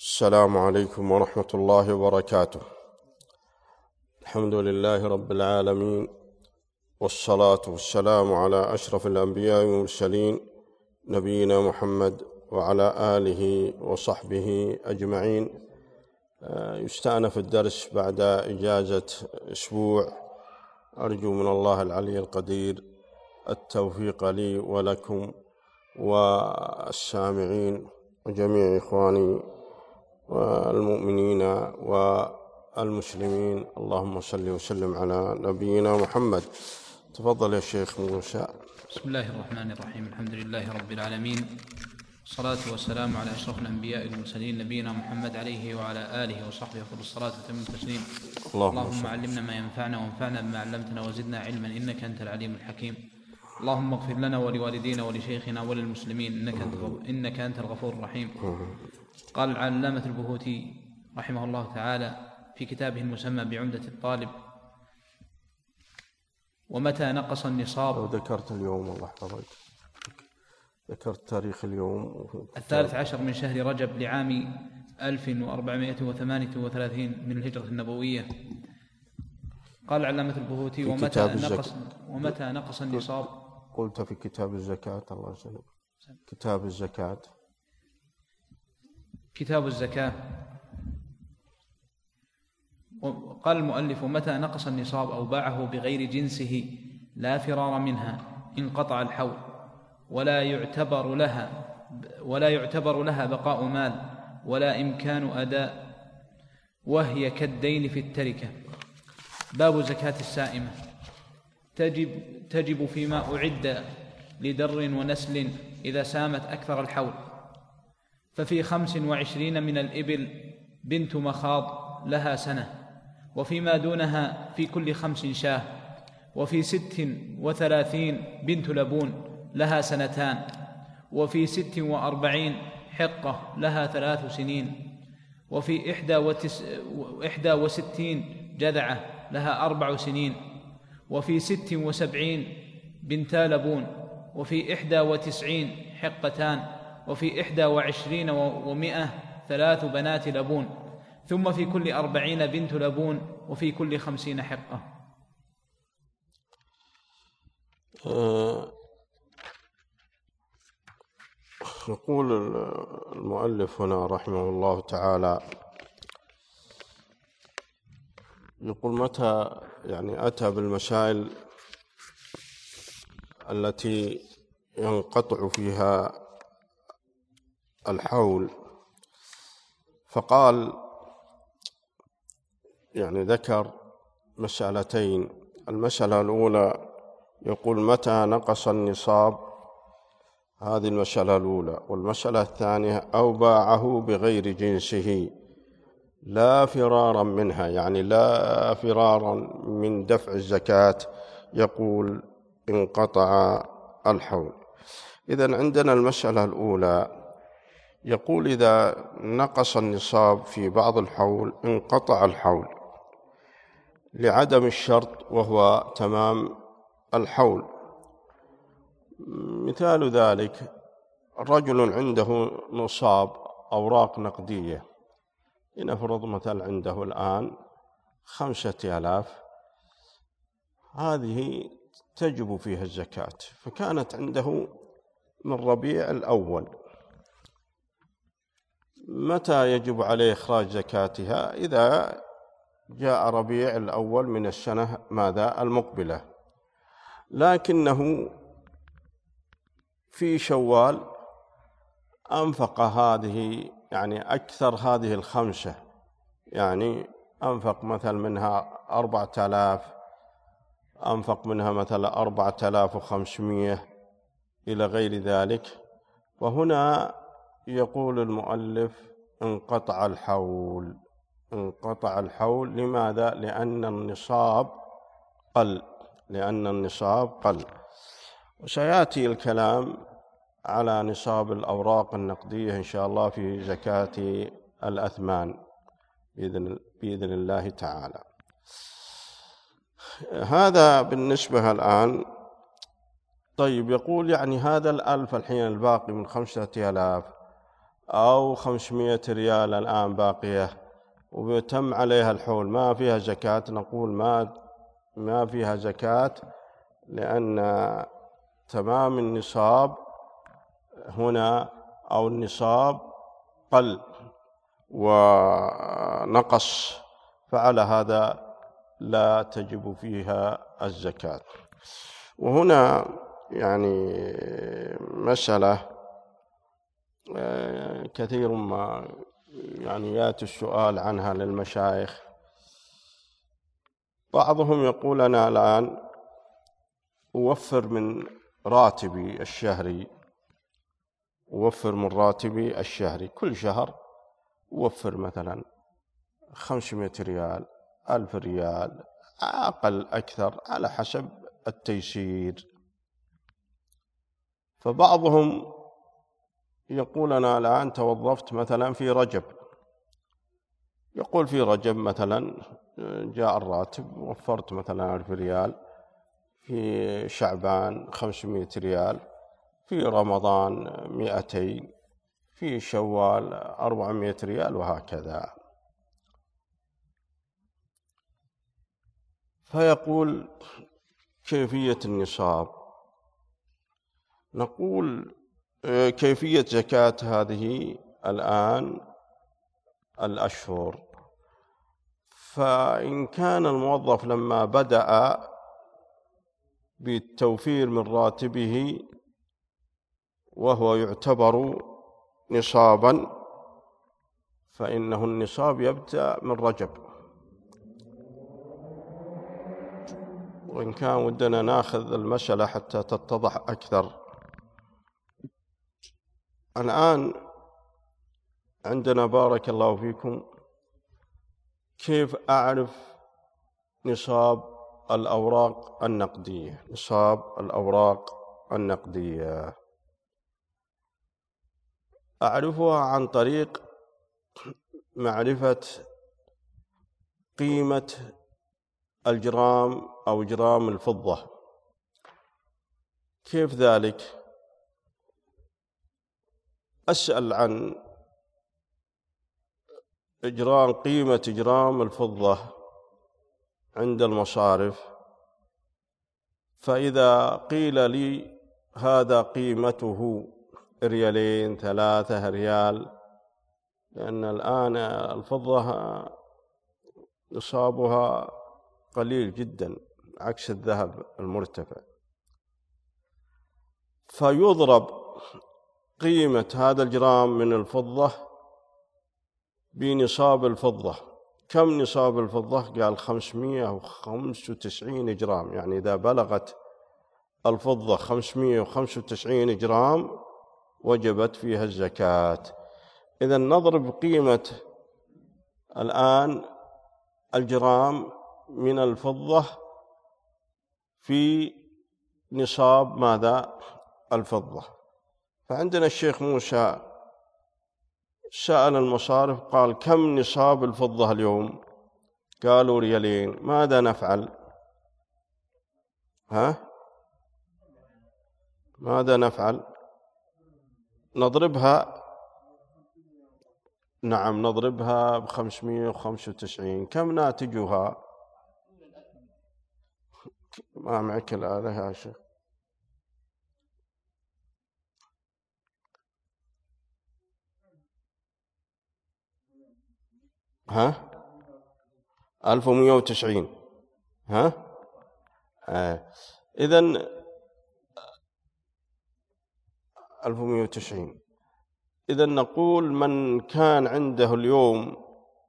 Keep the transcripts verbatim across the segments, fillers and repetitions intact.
السلام عليكم ورحمة الله وبركاته. الحمد لله رب العالمين، والصلاة والسلام على أشرف الأنبياء والمرسلين نبينا محمد وعلى آله وصحبه أجمعين. يستأنف الدرس بعد إجازة أسبوع. أرجو من الله العلي القدير التوفيق لي ولكم والسامعين وجميع إخواني والمؤمنين والمسلمين. اللهم صل وسلم على نبينا محمد. تفضل يا شيخ موسى. بسم الله الرحمن الرحيم. الحمد لله رب العالمين، الصلاة والسلام على أشرف الأنبياء والمرسلين نبينا محمد عليه وعلى آله وصحبه أفضل الصلاة وتم التسليم. اللهم, اللهم علمنا ما ينفعنا وانفعنا بما علمتنا وزدنا علما إنك أنت العليم الحكيم. اللهم اغفر لنا ولوالدينا ولشيخنا وللمسلمين إنك أنت, إنك أنت الغفور الرحيم. قال العلامة البهوتي رحمه الله تعالى في كتابه المسمى بعمدة الطالب: ومتى نقص النصاب. وذكرت اليوم الله يحفظك، ذكرت تاريخ اليوم الثالث عشر من شهر رجب لعام ألف وأربعمائة وثمانية وثلاثين من الهجرة النبوية. قال العلامة البهوتي: ومتى نقص, ومتى نقص النصاب. قلت في كتاب الزكاة. الله يسلمك. كتاب الزكاة. كتاب الزكاة. قال المؤلف: ومتى نقص النصاب أو باعه بغير جنسه لا فرار منها انقطع الحول، ولا يعتبر لها ولا يعتبر لها بقاء مال ولا إمكان أداء، وهي كالدين في التركة. باب زكاة السائمة. تجب, تجب فيما أعد لدر ونسل إذا سامت أكثر الحول، ففي خمس وعشرين من الإبل بنت مخاض لها سنة، وفيما دونها في كل خمس شاه، وفي ست وثلاثين بنت لبون لها سنتان، وفي ست وأربعين حقة لها ثلاث سنين، وفي إحدى, وتس... إحدى وستين جذعة لها أربع سنين، وفي ست وسبعين بنتا لبون، وفي إحدى وتسعين حقتان، وفي إحدى وعشرين ومائة ثلاث بنات لبون، ثم في كل أربعين بنت لبون، وفي كل خمسين حقة. يقول المؤلف هنا رحمه الله تعالى، يقول متى يعني أتى بالمسائل التي ينقطع فيها الحول، فقال يعني ذكر مسألتين. المسألة الأولى يقول متى نقص النصاب، هذه المسألة الأولى. والمسألة الثانية أو باعه بغير جنسه لا فرارا منها، يعني لا فرارا من دفع الزكاة، يقول انقطع الحول. إذن عندنا المسألة الأولى يقول إذا نقص النصاب في بعض الحول انقطع الحول لعدم الشرط وهو تمام الحول. مثال ذلك رجل عنده نصاب أوراق نقدية، لنفرض مثل عنده الآن خمسة آلاف، هذه تجب فيها الزكاة، فكانت عنده من ربيع الأول. متى يجب عليه إخراج زكاتها؟ إذا جاء ربيع الأول من السنة ماذا المقبلة، لكنه في شوال أنفق هذه يعني أكثر هذه الخمسة، يعني أنفق مثل منها أربعة آلاف، أنفق منها مثل أربعة آلاف وخمسمائة إلى غير ذلك. وهنا يقول المؤلف انقطع الحول. انقطع الحول لماذا؟ لأن النصاب قل، لأن النصاب قل. وسيأتي الكلام على نصاب الأوراق النقدية إن شاء الله في زكاة الأثمان بإذن, بإذن الله تعالى. هذا بالنسبة الآن. طيب يقول يعني هذا الألف الحين الباقي من خمسة آلاف أو خمسمائة ريال الآن باقية وتم عليها الحول ما فيها زكاة، نقول ما ما فيها زكاة، لأن تمام النصاب هنا أو النصاب قل ونقص، فعلى هذا لا تجب فيها الزكاة. وهنا يعني مسألة كثير ما يعني يأتي السؤال عنها للمشايخ. بعضهم يقول أنا الآن أوفر من راتبي الشهري، أوفر من راتبي الشهري كل شهر أوفر مثلا خمسمائة ريال، ألف ريال، أقل أكثر على حسب التيسير. فبعضهم يقول أنا الآن توظفت مثلا في رجب، يقول في رجب مثلا جاء الراتب وفرت مثلا ألف ريال، في شعبان خمسمائة ريال، في رمضان مئتين، في شوال أربعمائة ريال، وهكذا. فيقول كيفية النصاب؟ نقول كيفية زكاة هذه الآن الأشهر. فإن كان الموظف لما بدأ بالتوفير من راتبه وهو يعتبر نصابا، فإنه النصاب يبدأ من رجب. وإن كان ودنا ناخذ المسألة حتى تتضح أكثر. الآن عندنا بارك الله فيكم كيف أعرف نصاب الأوراق النقدية؟ نصاب الأوراق النقدية أعرفها عن طريق معرفة قيمة الجرام أو جرام الفضة. كيف ذلك؟ أسأل عن إجرام قيمة جرام الفضة عند المصارف، فإذا قيل لي هذا قيمته ريالين ثلاثة ريال، لأن الآن الفضة نصابها قليل جدا عكس الذهب المرتفع، فيضرب قيمة هذا الجرام من الفضة بنصاب الفضة. كم نصاب الفضة؟ قال خمسمائة وخمسة وتسعين جرام، يعني إذا بلغت الفضة خمسمائة وخمسة وتسعين جرام وجبت فيها الزكاة. إذن نضرب قيمة الآن الجرام من الفضة في نصاب ماذا؟ الفضة. فعندنا الشيخ موسى سأل المصارف قال كم نصاب الفضة اليوم؟ قالوا ريالين. ماذا نفعل؟ ها؟ ماذا نفعل؟ نضربها، نعم نضربها بخمسمائة وخمسة وتسعين. كم ناتجها؟ ما معك الآلة يا شيخ؟ ها؟ ألف ومئة وتسعين. ها؟ آه. إذن ألف ومئة وتسعين. إذن نقول من كان عنده اليوم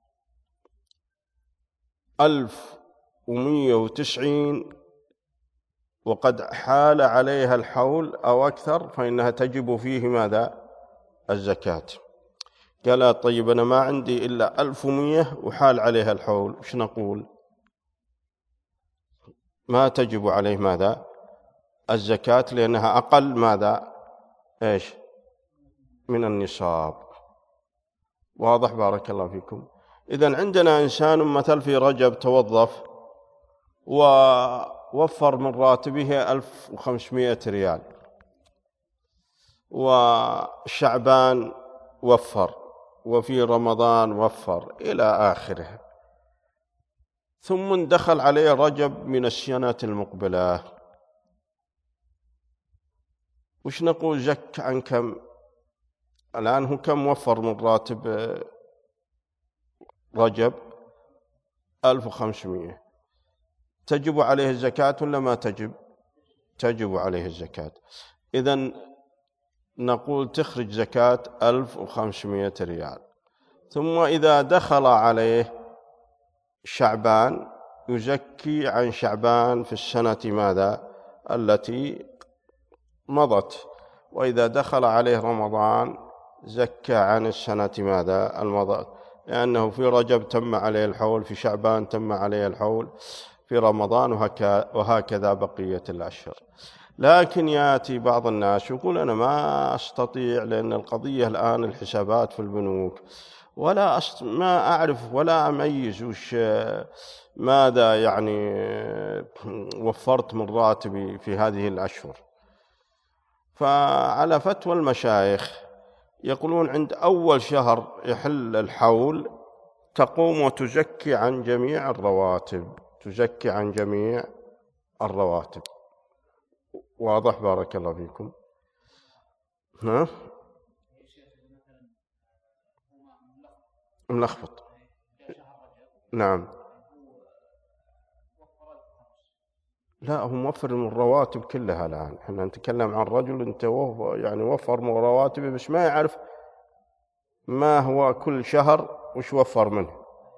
ألف ومئة وتسعين وقد حال عليها الحول أو أكثر، فإنها تجب فيه ماذا؟ الزكاة. قال طيب أنا ما عندي إلا ألف ومئة وحال عليها الحول، وش نقول؟ ما تجب عليه ماذا؟ الزكاة، لأنها أقل ماذا؟ إيش؟ من النصاب. واضح؟ بارك الله فيكم. إذن عندنا إنسان مثل في رجب توظف ووفر من راتبه ألف وخمسمائة ريال، وشعبان وفر، وفي رمضان وفر إلى آخره. ثم دخل عليه رجب من السنة المقبلة، وش نقول؟ زك عن كم؟ الآن هو كم وفر من راتب رجب؟ ألف وخمسمائة. تجب عليه الزكاة ولا ما تجب؟ تجب عليه الزكاة. إذن نقول تخرج زكاة ألف وخمسمائة ريال. ثم إذا دخل عليه شعبان يزكي عن شعبان في السنة ماذا؟ التي مضت. وإذا دخل عليه رمضان زكى عن السنة ماذا؟ المضت، لأنه في رجب تم عليه الحول، في شعبان تم عليه الحول، في رمضان، وهكذا بقية الأشهر. لكن يأتي بعض الناس يقول أنا ما أستطيع، لأن القضية الآن الحسابات في البنوك، ولا أست... ما أعرف ولا أميز وش ماذا يعني وفرت من راتبي في هذه الأشهر. فعلى فتوى المشايخ يقولون عند أول شهر يحل الحول تقوم وتزكي عن جميع الرواتب، تزكي عن جميع الرواتب. واضح؟ بارك الله فيكم. ها؟ ملخبط. نعم. لا، هو موفر من الرواتب كلها. الآن احنا نتكلم عن رجل انت يعني وفر من رواتبه، بس ما يعرف ما هو كل شهر وش وفر منه.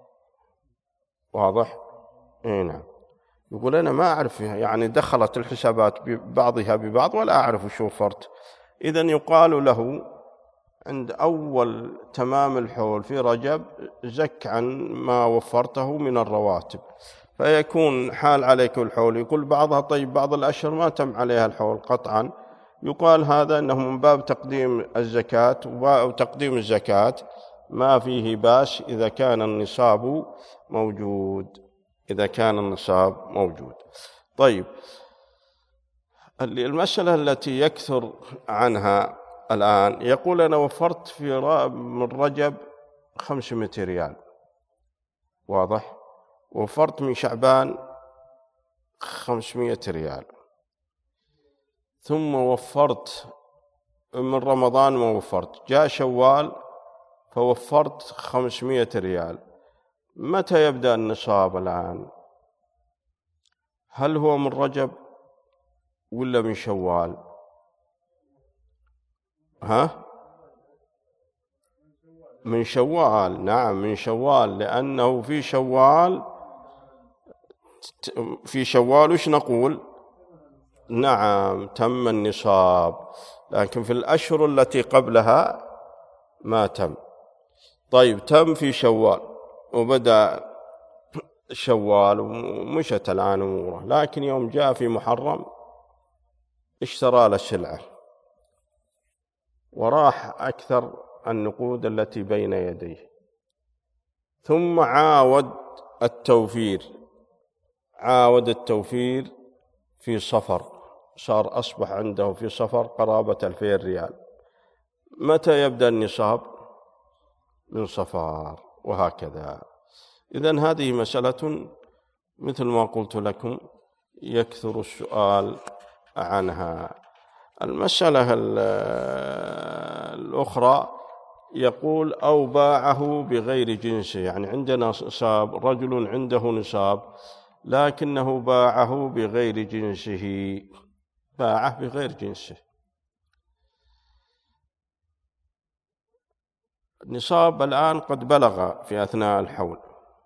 واضح؟ اي نعم. يقول أنا ما أعرف، يعني دخلت الحسابات ببعضها ببعض ولا أعرف وش وفرت. إذن يقال له عند أول تمام الحول في رجب زك عن ما وفرته من الرواتب، فيكون حال عليك الحول. يقول بعضها طيب بعض الأشهر ما تم عليها الحول قطعا، يقال هذا أنه من باب تقديم الزكاة، وتقديم الزكاة ما فيه باس إذا كان النصاب موجود، إذا كان النصاب موجود. طيب، المسألة التي يكثر عنها الآن، يقول أنا وفرت في من رجب خمسمائة ريال. واضح؟ وفرت من شعبان خمسمائة ريال، ثم وفرت من رمضان ما وفرت، جاء شوال فوفرت خمسمائة ريال. متى يبدأ النصاب الآن؟ هل هو من رجب ولا من شوال؟ ها؟ من شوال. نعم، من شوال، لأنه في شوال في شوال وش نقول؟ نعم، تم النصاب، لكن في الأشهر التي قبلها ما تم. طيب، تم في شوال وبدأ شوال ومشت الآن أموره، لكن يوم جاء في محرم اشترى له السلعة وراح أكثر النقود التي بين يديه، ثم عاود التوفير عاود التوفير في صفر، صار أصبح عنده في صفر قرابة ألفين ريال. متى يبدأ النصاب؟ من صفر، وهكذا. إذن هذه مسألة مثل ما قلت لكم يكثر السؤال عنها. المسألة الأخرى يقول أو باعه بغير جنسه، يعني عندنا نصاب، رجل عنده نصاب لكنه باعه بغير جنسه، باعه بغير جنسه. النصاب الآن قد بلغ في أثناء الحول.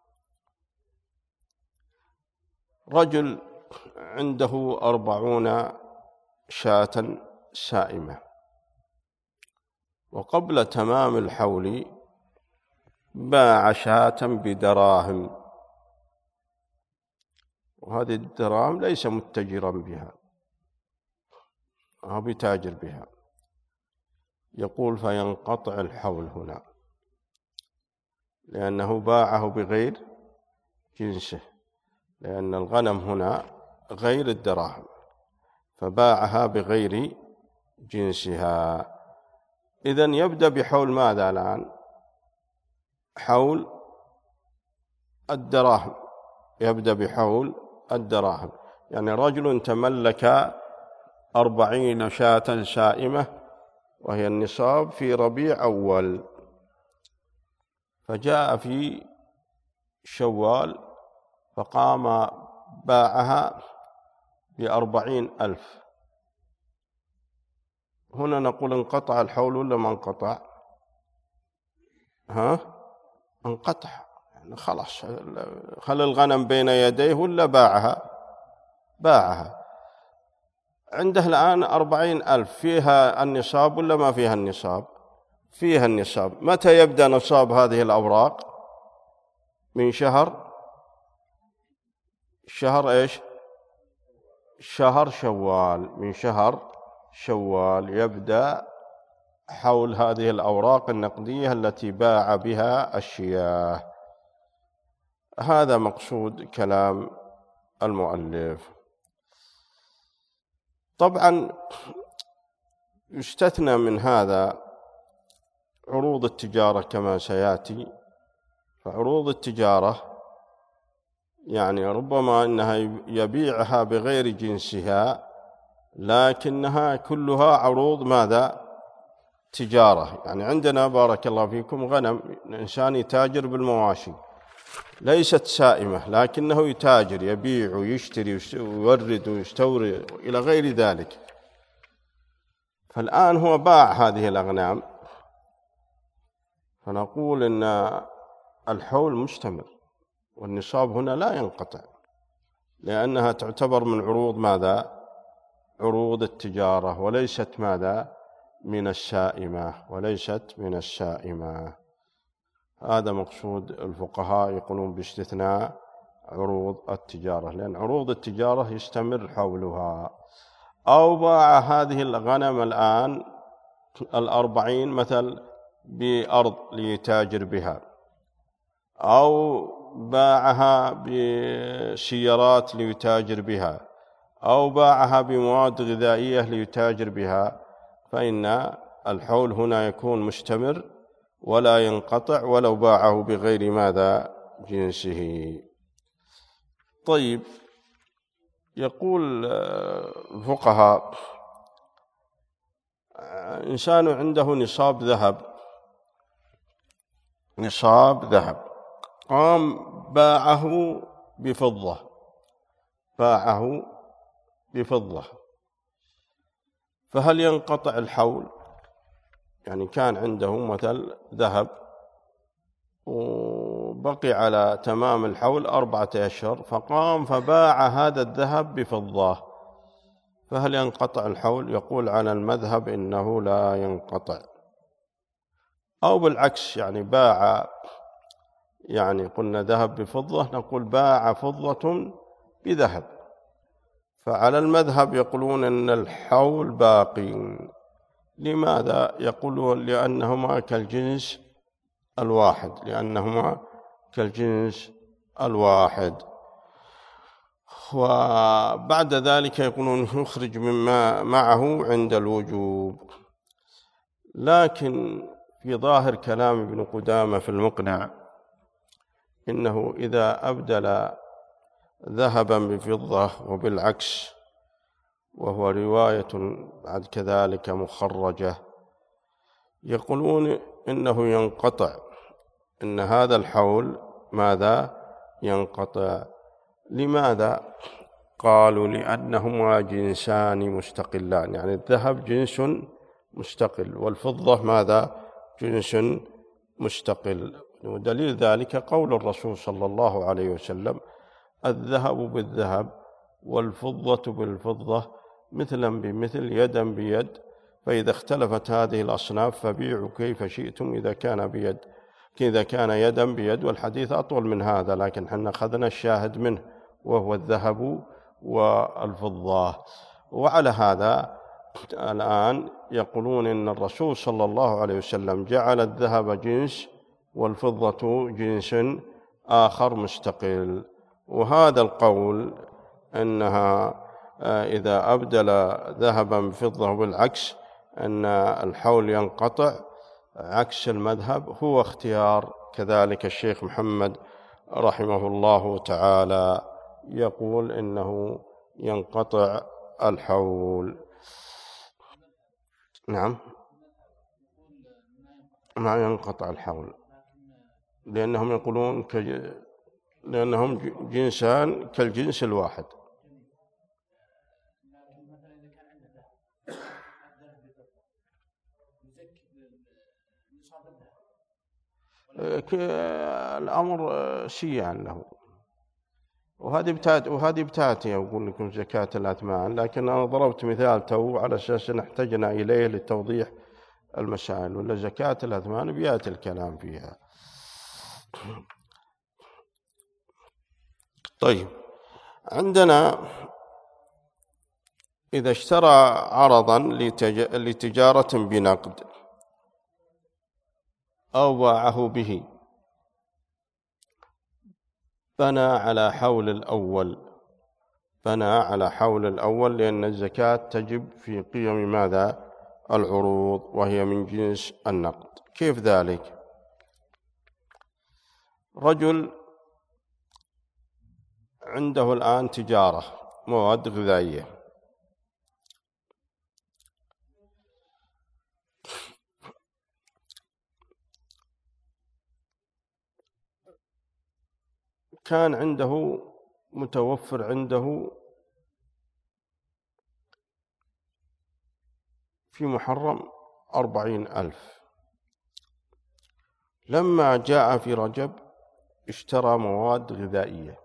رجل عنده أربعون شاة سائمة، وقبل تمام الحول باع شاة بدراهم، وهذه الدراهم ليس متجرا بها أو بتاجر بها. يقول فينقطع الحول هنا، لأنه باعه بغير جنسه، لأن الغنم هنا غير الدراهم، فباعها بغير جنسها. إذن يبدأ بحول ماذا الآن؟ حول الدراهم، يبدأ بحول الدراهم. يعني رجل تملك أربعين شاة سائمة وهي النصاب في ربيع أول، فجاء في شوال فقام باعها بأربعين ألف. هنا نقول انقطع الحول ولا ما انقطع؟ ها؟ انقطع، يعني خلاص. خلى الغنم بين يديه ولا باعها؟ باعها. عنده الآن أربعين ألف، فيها النصاب ولا ما فيها النصاب؟ فيها النصاب. متى يبدأ نصاب هذه الأوراق؟ من شهر شهر إيش؟ شهر شوال. من شهر شوال يبدأ حول هذه الأوراق النقدية التي باع بها الشياه. هذا مقصود كلام المؤلف. طبعا يستثنى من هذا عروض التجارة كما سيأتي. فعروض التجارة يعني ربما أنها يبيعها بغير جنسها، لكنها كلها عروض ماذا؟ تجارة. يعني عندنا بارك الله فيكم غنم، إنسان يتاجر بالمواشي، ليست سائمة لكنه يتاجر، يبيع ويشتري ويورد ويستورد إلى غير ذلك. فالآن هو باع هذه الأغنام، فنقول إن الحول مستمر والنصاب هنا لا ينقطع، لأنها تعتبر من عروض ماذا؟ عروض التجارة، وليست ماذا؟ من السائمة، وليست من السائمة. هذا مقصود الفقهاء، يقولون باستثناء عروض التجارة، لأن عروض التجارة يستمر حولها. أو باع هذه الغنم الآن الأربعين مثل بأرض ليتاجر بها، أو باعها بسيارات ليتاجر بها، أو باعها بمواد غذائية ليتاجر بها، فإن الحول هنا يكون مستمر ولا ينقطع ولو باعه بغير ماذا؟ جنسه. طيب، يقول الفقهاء إنسان عنده نصاب ذهب، نصاب ذهب، قام باعه بفضة، باعه بفضة، فهل ينقطع الحول؟ يعني كان عنده مثل ذهب وبقي على تمام الحول أربعة أشهر، فقام فباع هذا الذهب بفضة، فهل ينقطع الحول؟ يقول على المذهب إنه لا ينقطع. أو بالعكس، يعني باع، يعني قلنا ذهب بفضة، نقول باع فضة بذهب، فعلى المذهب يقولون أن الحول باقي. لماذا؟ يقولون لأنهما كالجنس الواحد، لأنهما كالجنس الواحد. وبعد ذلك يقولون يخرج مما معه عند الوجوب. لكن في ظاهر كلام ابن قدامة في المقنع إنه إذا أبدل ذهبا بفضة وبالعكس، وهو رواية بعد كذلك مخرجة، يقولون إنه ينقطع، إن هذا الحول ماذا؟ ينقطع. لماذا؟ قالوا لأنهما جنسان مستقلان، يعني الذهب جنس مستقل والفضة ماذا؟ جنس مستقل. ودليل ذلك قول الرسول صلى الله عليه وسلم: الذهب بالذهب والفضة بالفضة مثلا بمثل يدا بيد، فإذا اختلفت هذه الأصناف فبيعوا كيف شئتم إذا كان بيد إذا كان يدا بيد. والحديث أطول من هذا، لكن حنا أخذنا الشاهد منه وهو الذهب والفضة. وعلى هذا الآن يقولون إن الرسول صلى الله عليه وسلم جعل الذهب جنس والفضة جنس آخر مستقل. وهذا القول أنها إذا أبدل ذهبا بفضة بالعكس أن الحول ينقطع عكس المذهب هو اختيار كذلك الشيخ محمد رحمه الله تعالى، يقول إنه ينقطع الحول. نعم، ما ينقطع الحول، لأنهم يقولون كج... لأنهم جنسان كالجنس الواحد. الأمر شيعا له، وهذه بتات وهذه بتاتي أقول لكم زكاة الأثمان، لكن أنا ضربت مثال تو على أساس أن احتجنا إليه لتوضيح المسائل، ولا زكاة الأثمان بيات الكلام فيها. طيب، عندنا إذا اشترى عرضا لتج... لتجارة بنقد أو باعه به، بنى على حول الأول، بنى على حول الأول، لأن الزكاة تجب في قيم ماذا؟ العروض، وهي من جنس النقد. كيف ذلك؟ رجل عنده الآن تجارة مواد غذائية، كان عنده متوفر عنده في محرم أربعين ألف، لما جاء في رجب اشترى مواد غذائية،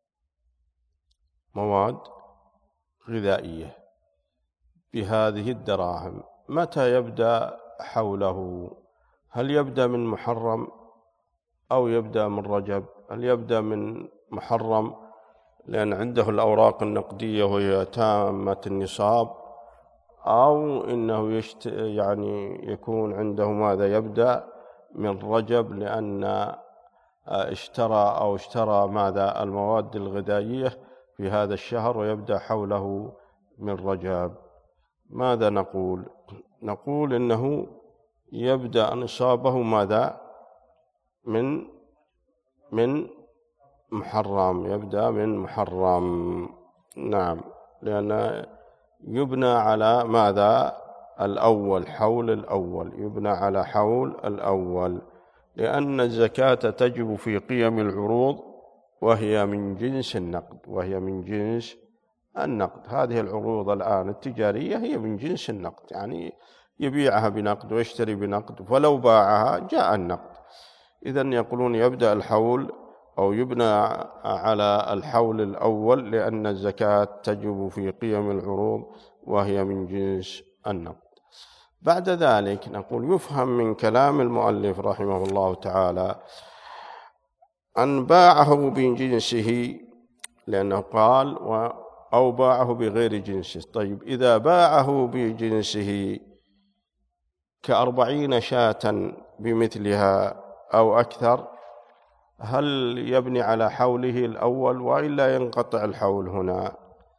مواد غذائية بهذه الدراهم، متى يبدأ حوله؟ هل يبدأ من محرم أو يبدأ من رجب؟ هل يبدأ من محرم لأن عنده الأوراق النقدية وهي تامة النصاب، أو إنه يشت... يعني يكون عنده ماذا؟ يبدأ من رجب لأن اشترى أو اشترى ماذا؟ المواد الغذائية في هذا الشهر، ويبدأ حوله من رجب. ماذا نقول؟ نقول إنه يبدأ نصابه ماذا؟ من من محرم، يبدأ من محرم. نعم، لأن يبنى على ماذا؟ الأول، حول الأول، يبنى على حول الأول، لأن الزكاة تجب في قيم العروض، وهي من جنس النقد، وهي من جنس النقد. هذه العروض الآن التجارية هي من جنس النقد، يعني يبيعها بنقد ويشتري بنقد، فلو باعها جاء النقد. إذن يقولون يبدأ الحول أو يبنى على الحول الأول، لأن الزكاة تجب في قيم العروض، وهي من جنس النقد. بعد ذلك نقول يفهم من كلام المؤلف رحمه الله تعالى أن باعه بجنسه، لأنه قال أو باعه بغير جنسه. طيب، إذا باعه بجنسه كأربعين شاة بمثلها أو أكثر، هل يبني على حوله الأول وإلا ينقطع الحول هنا؟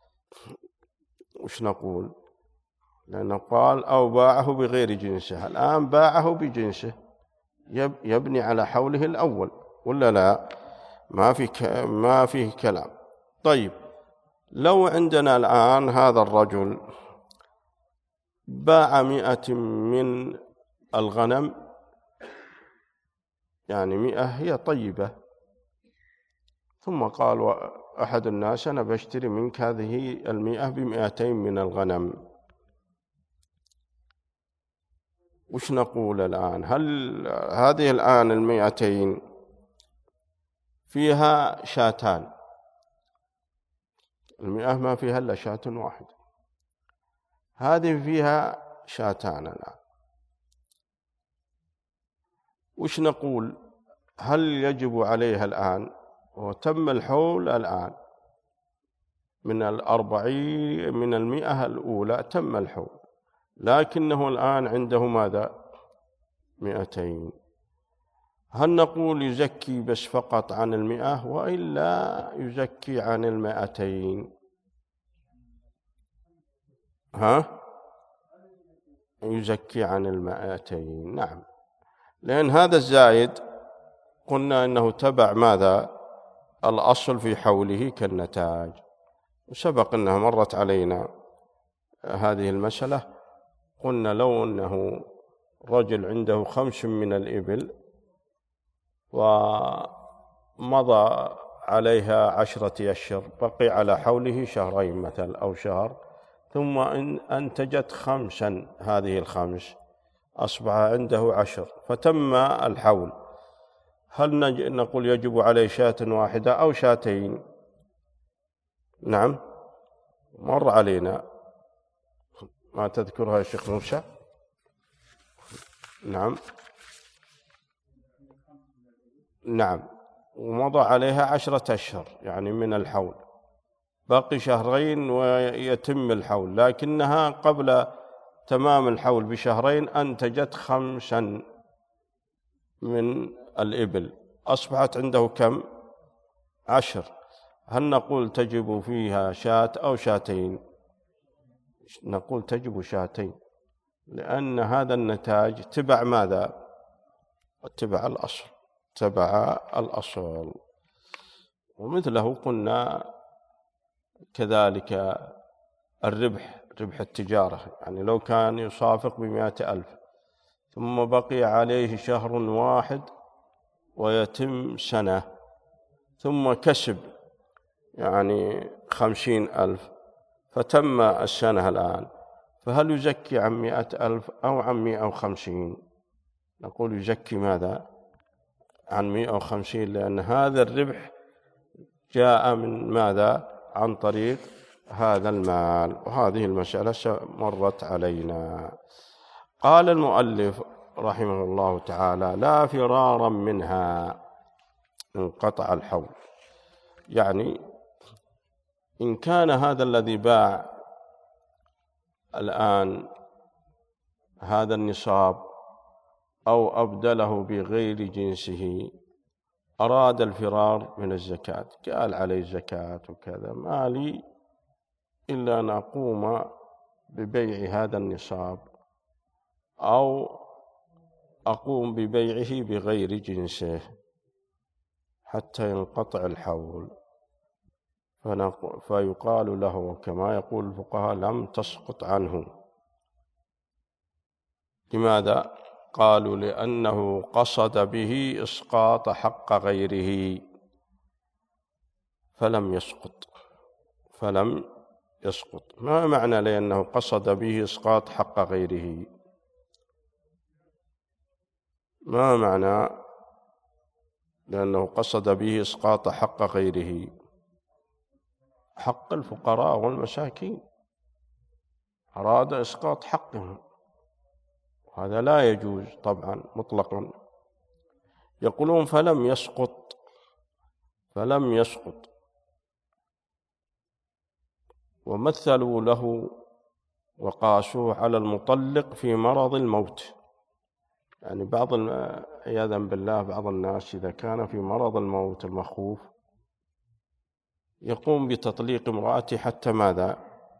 وش نقول؟ لأنه قال أو باعه بغير جنسه، الآن باعه بجنسه، يبني على حوله الأول ولا لا؟ ما في ك... ما فيه كلام. طيب، لو عندنا الآن هذا الرجل باع مئة من الغنم، يعني مئة هي طيبة، ثم قال أحد الناس أنا بشتري منك هذه المئة بمئتين من الغنم، وش نقول الآن؟ هل هذه الآن المئتين فيها شاتان، المئة ما فيها إلا شاة واحد، هذه فيها شاتان الآن، وش نقول؟ هل يجب عليها الآن؟ وتم الحول الآن من الأربعين من المئة الأولى تم الحول، لكنه الآن عنده ماذا؟ مئتين. هل نقول يزكي بس فقط عن المئة وإلا يزكي عن المئتين؟ ها؟ يزكي عن المائتين. نعم، لأن هذا الزايد قلنا أنه تبع ماذا؟ الأصل في حوله كالنتاج. وسبق أنها مرت علينا هذه المسألة، قلنا لو أنه رجل عنده خمس من الإبل ومضى عليها عشرة أشهر، بقي على حوله شهرين مثل أو شهر، ثم إن أنتجت خمسا، هذه الخمس أصبح عنده عشر فتم الحول، هل نقول يجب عليه شاة واحدة أو شاتين؟ نعم، مر علينا، ما تذكرها يا شيخ موسى؟ نعم نعم، ومضى عليها عشرة أشهر يعني من الحول، باقي شهرين ويتم الحول، لكنها قبل تمام الحول بشهرين أنتجت خمسا من الإبل، أصبحت عنده كم؟ عشر. هل نقول تجب فيها شاة أو شاتين؟ نقول تجب شاتين، لأن هذا النتاج تبع ماذا؟ تبع الأصل، تبع الأصل. ومثله قلنا كذلك الربح، ربح التجارة، يعني لو كان يصافق بمائة ألف ثم بقي عليه شهر واحد ويتم سنة، ثم كسب يعني خمسين ألف فتم السنة الآن، فهل يزكي عن مائة ألف أو عن مائة وخمسين؟ نقول يزكي ماذا؟ عن مائة وخمسين، لأن هذا الربح جاء من ماذا؟ عن طريق هذا المال. وهذه المسألة مرت علينا. قال المؤلف رحمه الله تعالى: لا فرارا منها، انقطع الحول. يعني إن كان هذا الذي باع الآن هذا النصاب أو أبدله بغير جنسه أراد الفرار من الزكاة، قال عليه زكاة وكذا، ما لي إلا أن أقوم ببيع هذا النصاب أو أقوم ببيعه بغير جنسه حتى ينقطع الحول، فيقال له كما يقول الفقهاء: لم تسقط عنه. لماذا؟ قالوا: لأنه قصد به إسقاط حق غيره فلم يسقط، فلم يسقط. ما معنى لأنه قصد به إسقاط حق غيره؟ ما معنى لأنه قصد به إسقاط حق غيره؟ حق الفقراء والمساكين، أراد إسقاط حقهم، هذا لا يجوز طبعا مطلقا. يقولون فلم يسقط، فلم يسقط، ومثلوا له وقاسوه على المطلق في مرض الموت. يعني بعض عياذا بالله بعض الناس إذا كان في مرض الموت المخوف يقوم بتطليق امرأته حتى ماذا؟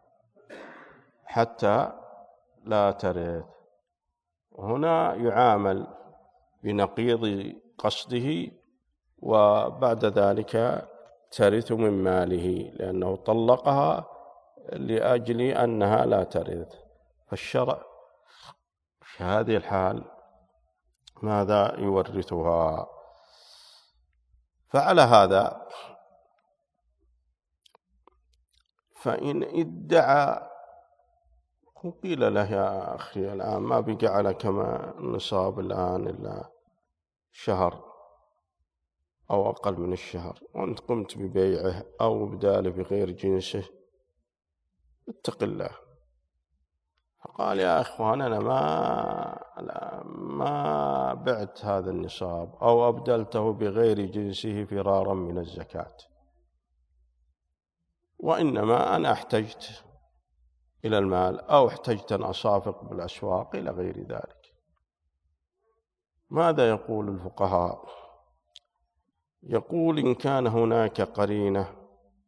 حتى لا ترث. هنا يعامل بنقيض قصده، وبعد ذلك ترث من ماله، لأنه طلقها لأجل أنها لا ترث. فالشرع في هذه الحال ماذا؟ يورثها. فعلى هذا فإن ادعى، قيل له: يا أخي الآن ما بقى على كما النصاب الآن إلا شهر أو أقل من الشهر، وأنت قمت ببيعه أو بداله بغير جنسه، اتق الله. فقال: يا أخوان أنا ما ما بعت هذا النصاب أو أبدلته بغير جنسه فرارا من الزكاة، وإنما أنا احتجت إلى المال أو احتجت أن أصافق بالأسواق إلى غير ذلك. ماذا يقول الفقهاء؟ يقول: إن كان هناك قرينة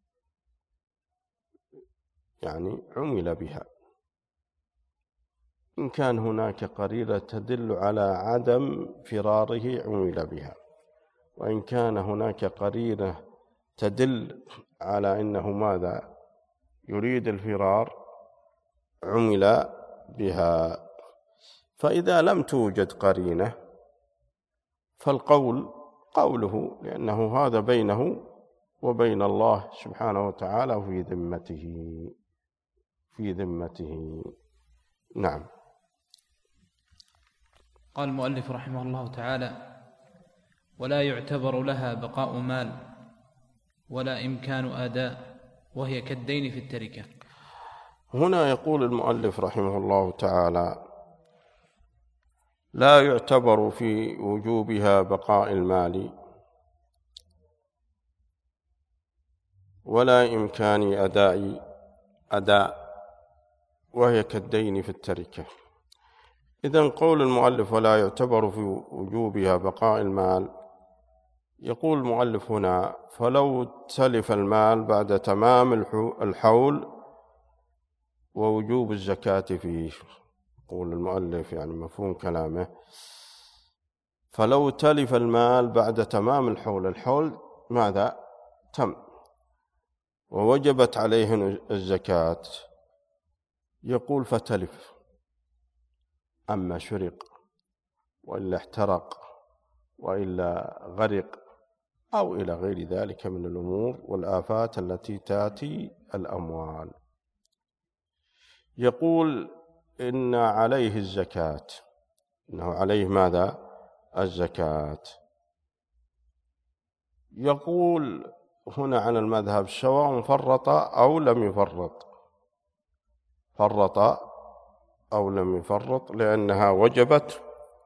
يعني عمل بها، إن كان هناك قرينة تدل على عدم فراره عمل بها، وإن كان هناك قرينة تدل على أنه ماذا يريد الفرار عمل بها. فإذا لم توجد قرينة فالقول قوله، لأنه هذا بينه وبين الله سبحانه وتعالى في ذمته في ذمته نعم. قال المؤلف رحمه الله تعالى: ولا يعتبر لها بقاء مال ولا إمكان أداء، وهي كالدين في التركة. هنا يقول المؤلف رحمه الله تعالى: لا يعتبر في وجوبها بقاء المال ولا إمكان أداء أداء وهي كالدين في التركة. إذن قول المؤلف ولا يعتبر في وجوبها بقاء المال، يقول المؤلف هنا: فلو تلف المال بعد تمام الحول ووجوب الزكاة فيه. يقول المؤلف يعني مفهوم كلامه: فلو تلف المال بعد تمام الحول، الحول ماذا تم ووجبت عليه الزكاة، يقول فتلف، أما شرق وإلا احترق وإلا غرق أو إلى غير ذلك من الأمور والآفات التي تأتي الأموال، يقول إن عليه الزكاة، إنه عليه ماذا؟ الزكاة. يقول هنا عن المذهب: سواء فرط أو لم يفرط، فرط أو لم يفرط، لأنها وجبت،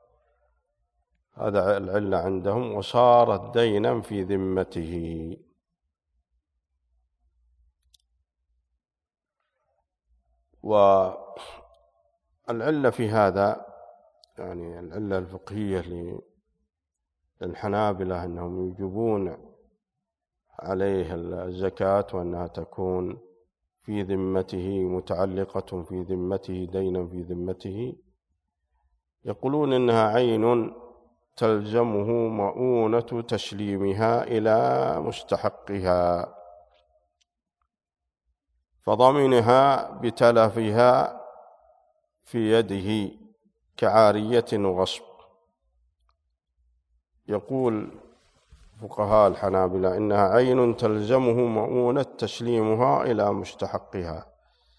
هذا العلة عندهم، وصارت دينا في ذمته. والعلة في هذا يعني العلة الفقهية للحنابلة أنهم يوجبون عليه الزكاة وأنها تكون في ذمته، متعلقة في ذمته، دينا في ذمته. يقولون إنها عين تلزمه مؤونة تسليمها إلى مستحقها، فضمنها بتلفها في يده كعارية وغصب. يقول فقهاء الحنابلة إنها عين تلزمه مؤونة تسليمها إلى مستحقها.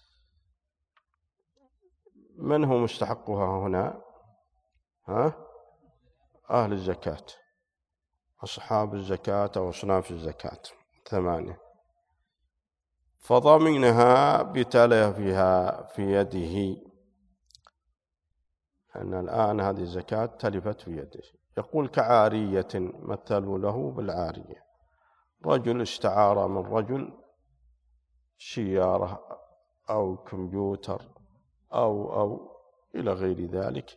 من هو مستحقها هنا؟ ها؟ أهل الزكاة، أصحاب الزكاة أو أصناف الزكاة ثمانية. فضمنها بتلفها في يده، أن الآن هذه الزكاة تلفت في يده. يقول كعارية، مثلوا له بالعارية: رجل استعار من رجل سيارة أو كمبيوتر أو أو إلى غير ذلك،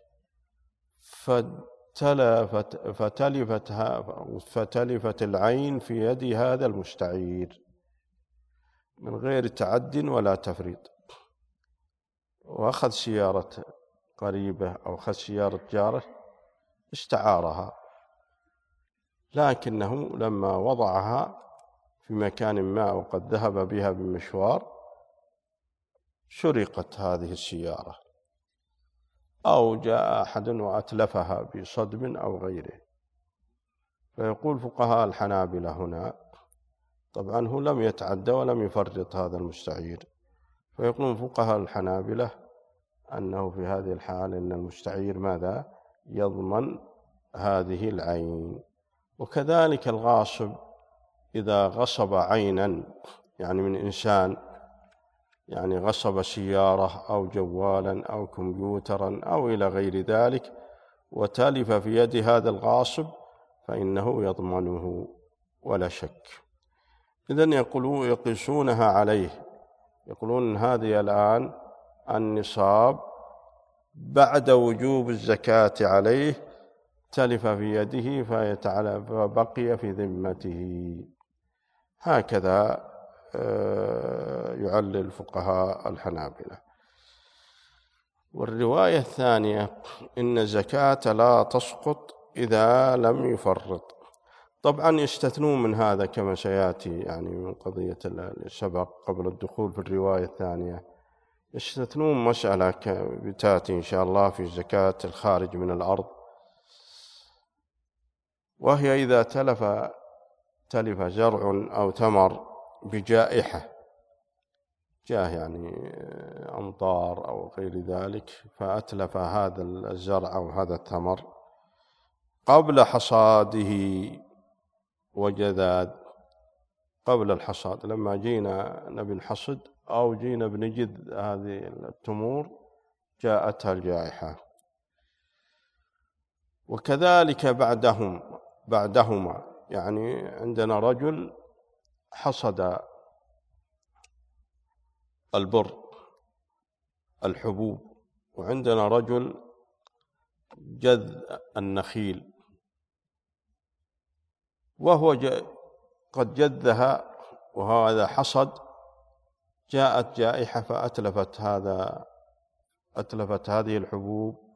فتلفت فتلفتها فتلفت العين في يد هذا المستعير من غير تعد ولا تفريط، وأخذ سيارة قريبة أو أخذ سيارة جاره استعارها، لكنه لما وضعها في مكان ما وقد ذهب بها بمشوار سرقت هذه السيارة، أو جاء أحد وأتلفها بصدم أو غيره. فيقول فقهاء الحنابلة هنا، طبعا هو لم يتعدى ولم يفرط هذا المستعير، فيقولون فقهاء الحنابلة أنه في هذه الحال أن المستعير ماذا؟ يضمن هذه العين. وكذلك الغاصب إذا غصب عينا، يعني من إنسان، يعني غصب سيارة أو جوالا أو كمبيوترا أو إلى غير ذلك وتلف في يد هذا الغاصب، فإنه يضمنه ولا شك. إذن يقولون يقيسونها عليه، يقولون هذه الآن النصاب بعد وجوب الزكاة عليه تلف في يده فبقي في ذمته. هكذا يعلل فقهاء الحنابلة. والرواية الثانية إن الزكاة لا تسقط إذا لم يفرط. طبعا يستثنون من هذا كما سيأتي يعني من قضية السبق قبل الدخول في الرواية الثانية، يستثنون مسألة بتأتي إن شاء الله في زكاة الخارج من الأرض، وهي إذا تلف تلف زرع أو ثمر بجائحة، جاء يعني أمطار أو غير ذلك فأتلف هذا الزرع أو هذا الثمر قبل حصاده وجذاذ، قبل الحصاد لما جينا نبي الحصد أو جينا بنجد هذه التمور جاءتها الجائحة. وكذلك بعدهم بعدهما، يعني عندنا رجل حصد البر الحبوب، وعندنا رجل جذ النخيل وهو قد جذها وهذا حصد، جاءت جائحة فأتلفت هذا أتلفت هذه الحبوب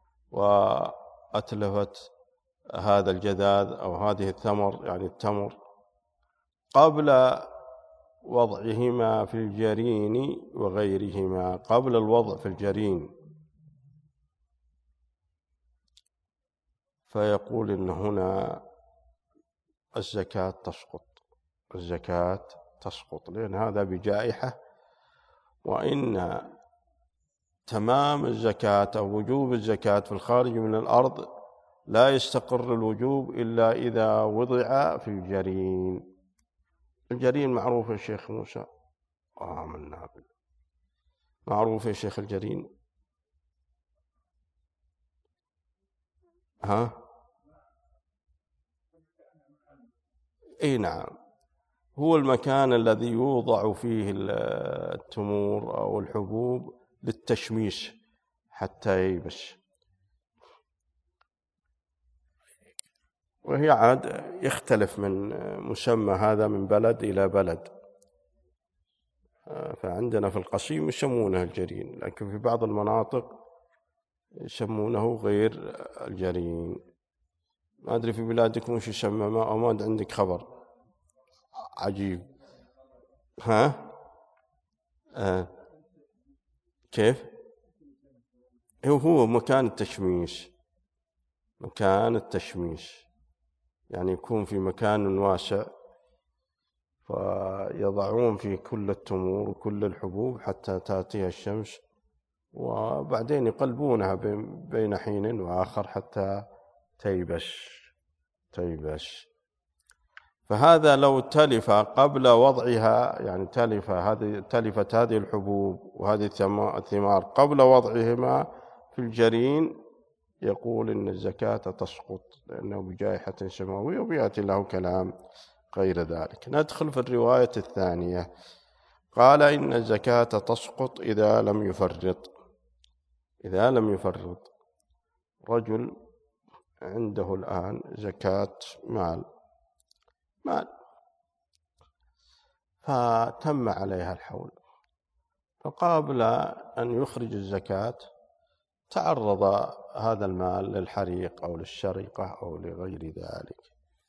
وأتلفت هذا الجذاذ أو هذه الثمر يعني التمر قبل وضعهما في الجرين وغيرهما، قبل الوضع في الجرين، فيقول إن هنا الزكاة تسقط، الزكاة تسقط لأن هذا بجائحة، وإن تمام الزكاة أو وجوب الزكاة في الخارج من الأرض لا يستقر الوجوب إلا إذا وضع في الجرين. الجرين معروف يا شيخ موسى، آمنا بالله، معروف يا شيخ الجرين، ها؟ اي نعم، هو المكان الذي يوضع فيه التمور أو الحبوب للتشميس حتى ييبس، وهي عاد يختلف من مسمى هذا من بلد إلى بلد، فعندنا في القصيم يسمونه الجرين، لكن في بعض المناطق يسمونه غير الجرين. ما أدري في بلادكم وش يسمى، ما أو ما عندك خبر؟ عجيب، ها؟ آه. كيف؟ هو مكان التشميس، مكان التشميس يعني يكون في مكان واسع فيضعون فيه كل التمور وكل الحبوب حتى تأتيها الشمس، وبعدين يقلبونها بين حين وآخر حتى تيبس تيبس. فهذا لو تلف قبل وضعها، يعني تلف هذه تلفت هذه الحبوب وهذه الثمار قبل وضعهما في الجرين، يقول إن الزكاة تسقط لأنه بجائحة سماوية، ويأتي له كلام غير ذلك. ندخل في الرواية الثانية، قال إن الزكاة تسقط إذا لم يفرط. إذا لم يفرط، رجل عنده الآن زكاة مال مال فتم عليها الحول، فقبل أن يخرج الزكاة تعرض هذا المال للحريق أو للسرقة أو لغير ذلك،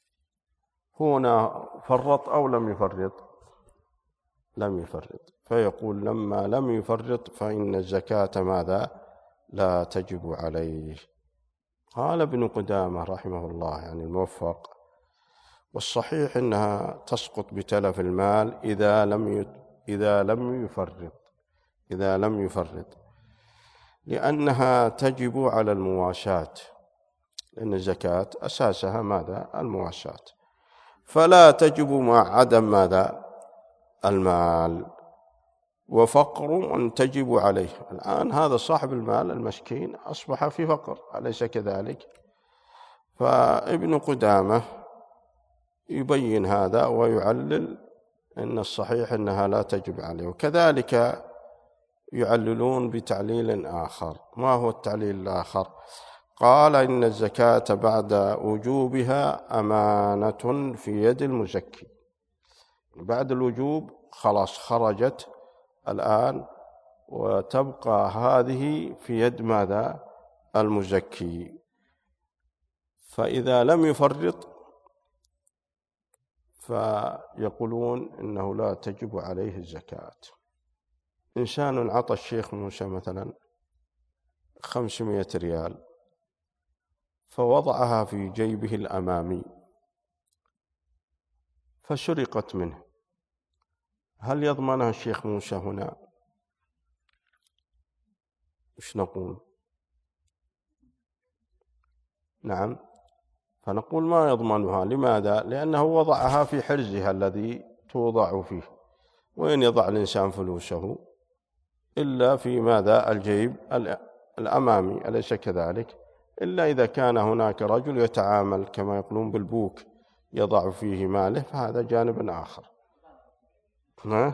هنا فرط أو لم يفرط؟ لم يفرط، فيقول لما لم يفرط فإن الزكاة ماذا؟ لا تجب عليه. قال ابن قدامة رحمه الله يعني الموفق، والصحيح أنها تسقط بتلف المال إذا لم إذا لم يفرط إذا لم يفرط لأنها تجب على المواشاة، لأن الزكاة أساسها ماذا؟ المواشاة، فلا تجب مع عدم ماذا؟ المال، وفقر أن تجب عليه. الآن هذا صاحب المال المسكين أصبح في فقر، أليس كذلك؟ فابن قدامة يبين هذا ويعلل أن الصحيح أنها لا تجب عليه. وكذلك يعللون بتعليل آخر. ما هو التعليل الآخر؟ قال إن الزكاة بعد وجوبها أمانة في يد المزكي، بعد الوجوب خلاص خرجت الآن وتبقى هذه في يد ماذا؟ المزكي. فإذا لم يفرط فيقولون إنه لا تجب عليه الزكاة. إنسان عطى الشيخ موسى مثلا خمسمائة ريال فوضعها في جيبه الأمامي فسرقت منه، هل يضمنها الشيخ موسى هنا؟ إيش نقول؟ نعم، فنقول ما يضمنها. لماذا؟ لأنه وضعها في حرزها الذي توضع فيه، وين يضع الإنسان فلوسه إلا في ماذا؟ الجيب الأمامي، أليس كذلك؟ إلا إذا كان هناك رجل يتعامل كما يقولون بالبوك يضع فيه ماله، فهذا جانب آخر. ها؟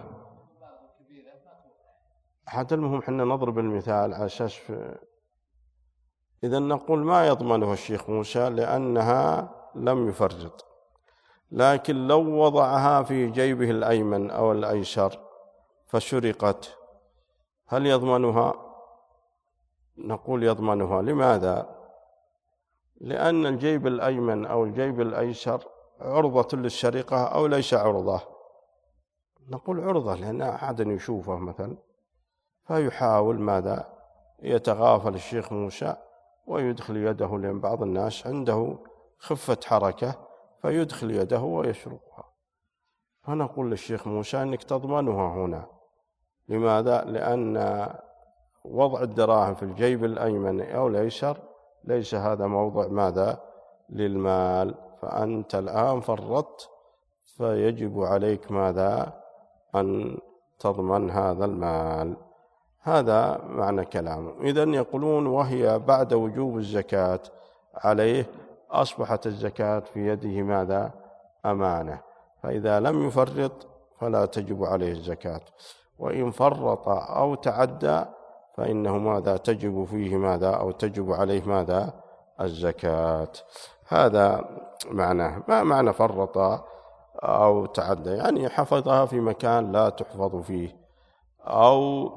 حتى المهم حنا نضرب المثال على أساس في... إذا نقول ما يضمنه الشيخ موسى لأنها لم يفرط. لكن لو وضعها في جيبه الأيمن أو الأيسر فسرقت هل يضمنها؟ نقول يضمنها. لماذا؟ لأن الجيب الأيمن أو الجيب الأيسر عرضة للسرقة أو ليس عرضة؟ نقول عرضة، لأن أحد يشوفه مثلا فيحاول ماذا؟ يتغافل الشيخ موسى ويدخل يده، لأن بعض الناس عنده خفة حركة فيدخل يده ويسرقها. فنقول للشيخ موسى أنك تضمنها هنا. لماذا؟ لأن وضع الدراهم في الجيب الأيمن أو الأيسر ليس هذا موضع ماذا؟ للمال، فأنت الآن فرطت فيجب عليك ماذا؟ أن تضمن هذا المال. هذا معنى كلامه. إذن يقولون وهي بعد وجوب الزكاة عليه أصبحت الزكاة في يده ماذا؟ أمانة، فإذا لم يفرط فلا تجب عليه الزكاة، وإن فرط أو تعدى فإنه ماذا؟ تجب فيه ماذا؟ أو تجب عليه ماذا؟ الزكاة. هذا معناه. ما معنى فرط أو تعدى؟ يعني حفظها في مكان لا تحفظ فيه، أو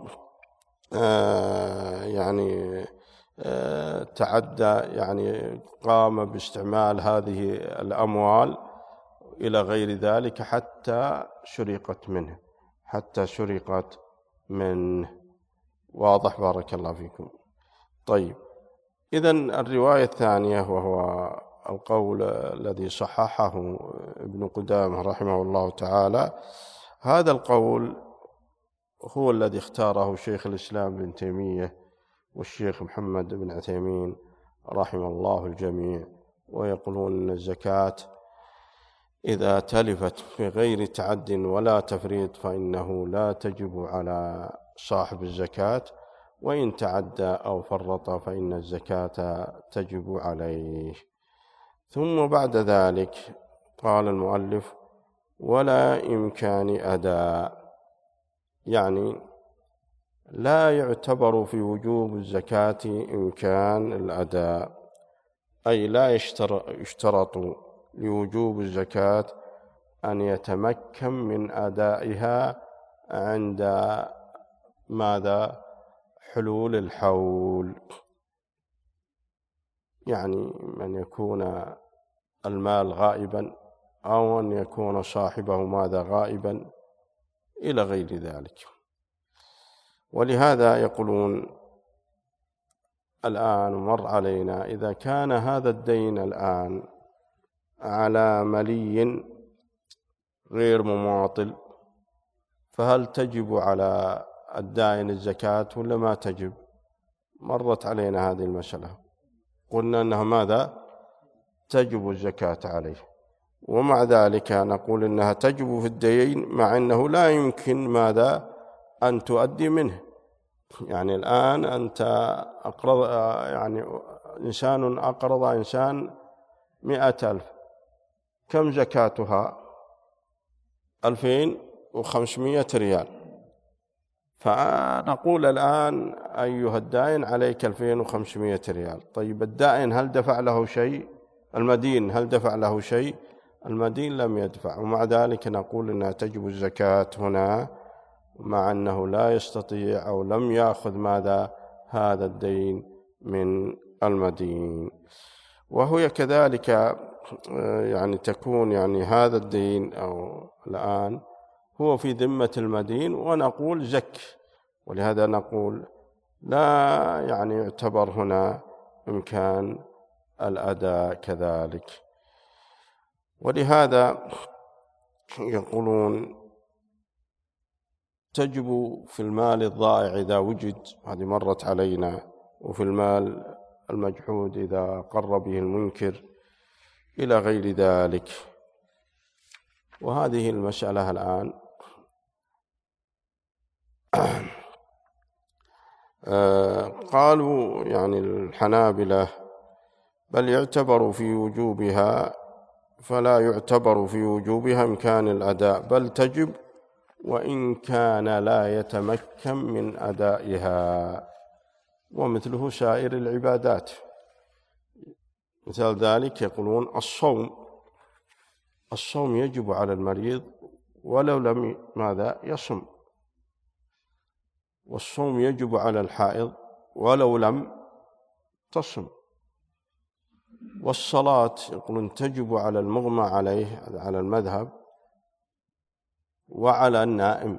آه يعني آه تعدى، يعني قام باستعمال هذه الأموال إلى غير ذلك حتى سرقت منه حتى سرقت منه. واضح؟ بارك الله فيكم. طيب، إذن الرواية الثانية وهو القول الذي صححه ابن قدامة رحمه الله تعالى، هذا القول هو الذي اختاره شيخ الإسلام ابن تيمية والشيخ محمد بن عثيمين رحمه الله الجميع، ويقولون أن الزكاة إذا تلفت بغير تعد ولا تفريط فإنه لا تجب على صاحب الزكاة، وإن تعدى أو فرط فإن الزكاة تجب عليه. ثم بعد ذلك قال المؤلف ولا إمكان أداء، يعني لا يعتبر في وجوب الزكاة إمكان الأداء، أي لا يشترط لوجوب الزكاة أن يتمكن من أدائها عند ماذا؟ حلول الحول، يعني من يكون المال غائبا أو أن يكون صاحبه ماذا؟ غائبا إلى غير ذلك. ولهذا يقولون الآن مر علينا إذا كان هذا الدين الآن على ملي غير مماطل فهل تجب على الدائن الزكاة ولا ما تجب؟ مرت علينا هذه المسألة، قلنا أنها ماذا؟ تجب الزكاة عليه، ومع ذلك نقول أنها تجب في الدين مع أنه لا يمكن ماذا؟ أن تؤدي منه. يعني الآن أنت أقرض، يعني إنسان أقرض إنسان مئة ألف، كم زكاتها؟ ألفين وخمسمائة ريال. فنقول الآن أيها الدائن عليك ألفين وخمسمائة ريال. طيب الدائن هل دفع له شيء؟ المدين هل دفع له شيء؟ المدين لم يدفع، ومع ذلك نقول أنها تجب الزكاة هنا مع أنه لا يستطيع أو لم يأخذ ماذا هذا الدين من المدين. وهو كذلك يعني تكون يعني هذا الدين أو الآن هو في ذمة المدين ونقول زك، ولهذا نقول لا يعني يعتبر هنا إمكان الأداء كذلك. ولهذا يقولون تجب في المال الضائع إذا وجد، هذه مرت علينا، وفي المال المجحود إذا قر به المنكر إلى غير ذلك. وهذه المسألة الآن قالوا يعني الحنابلة بل يعتبر في وجوبها، فلا يعتبر في وجوبها إمكان الأداء، بل تجب وإن كان لا يتمكن من أدائها، ومثله سائر العبادات. مثال ذلك يقولون الصوم، الصوم يجب على المريض ولو لم ماذا يصم، والصوم يجب على الحائض ولو لم تصم، والصلاة يقولون تجب على المغمى عليه على المذهب وعلى النائم،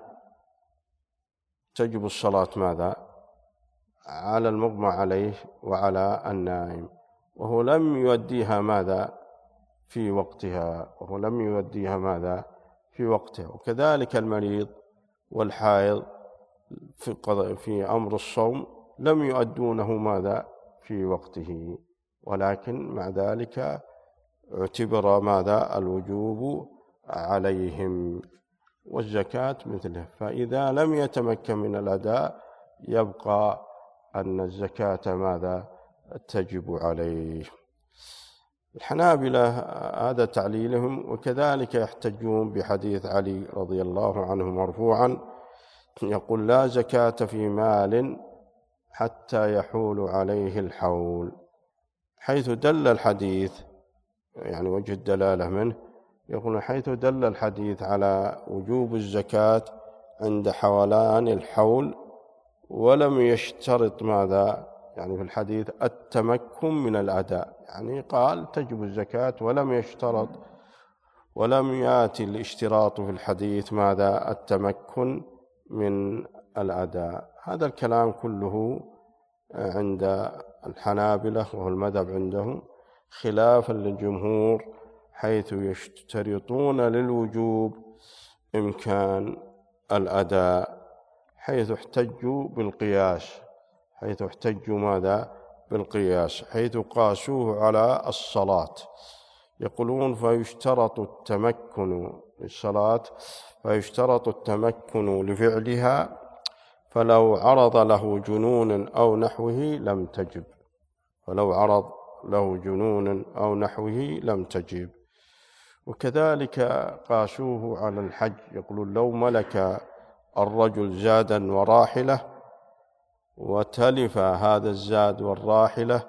تجب الصلاة ماذا على المغمى عليه وعلى النائم، وهو لم يؤديها ماذا في وقتها، وهو لم يؤديها ماذا في وقتها. وكذلك المريض والحائض في في أمر الصوم لم يؤدونه ماذا في وقته، ولكن مع ذلك اعتبر ماذا الوجوب عليهم. والزكاة مثله، فإذا لم يتمكن من الأداء يبقى أن الزكاة ماذا تجب عليه. الحنابلة هذا تعليلهم، وكذلك يحتجون بحديث علي رضي الله عنه مرفوعا يقول لا زكاة في مال حتى يحول عليه الحول، حيث دل الحديث يعني وجه الدلالة منه، يقول حيث دل الحديث على وجوب الزكاة عند حولان الحول، ولم يشترط ماذا يعني في الحديث التمكن من الأداء، يعني قال تجب الزكاة ولم يشترط ولم يأتي الاشتراط في الحديث ماذا التمكن من الأداء. هذا الكلام كله عند الحنابلة وهو المذهب عندهم خلافا للجمهور، حيث يشترطون للوجوب إمكان الأداء، حيث احتجوا بالقياس، حيث احتجوا ماذا بالقياس، حيث قاسوه على الصلاة. يقولون فيشترط التمكن للصلاة، فيشترط التمكن لفعلها، فلو عرض له جنون أو نحوه لم تجب، فلو عرض له جنون أو نحوه لم تجب. وكذلك قاسوه على الحج، يقولون لو ملك الرجل زادا وراحلة وتلف هذا الزاد والراحلة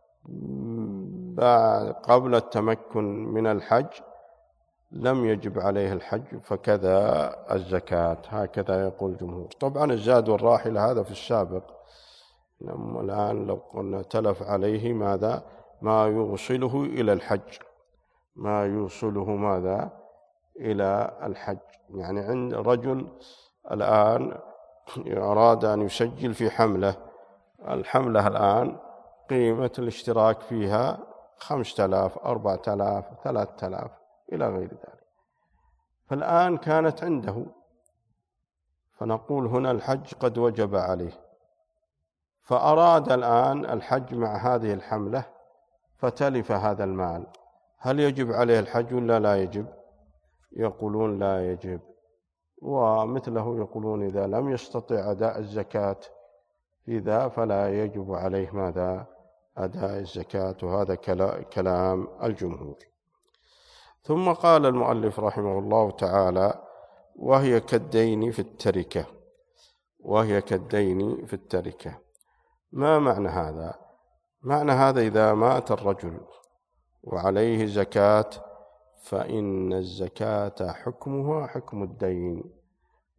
قبل التمكن من الحج لم يجب عليه الحج، فكذا الزكاة، هكذا يقول الجمهور. طبعا الزاد والراحلة هذا في السابق، الآن لو قلنا تلف عليه ماذا ما يوصله إلى الحج، ما يوصله ماذا إلى الحج. يعني عند رجل الآن أراد أن يسجل في حملة، الحملة الآن قيمة الاشتراك فيها خمسة آلاف أربعة آلاف ثلاثة آلاف إلى غير ذلك، فالآن كانت عنده، فنقول هنا الحج قد وجب عليه، فأراد الآن الحج مع هذه الحملة فتلف هذا المال، هل يجب عليه الحج ولا لا يجب؟ يقولون لا يجب. ومثله يقولون إذا لم يستطع أداء الزكاة في ذا فلا يجب عليه ماذا أداء الزكاة، وهذا كلام الجمهور. ثم قال المؤلف رحمه الله تعالى وهي كالدين في التركة، وهي كالدين في التركة. ما معنى هذا؟ معنى هذا إذا مات الرجل وعليه زكاة فإن الزكاة حكمها حكم الدين،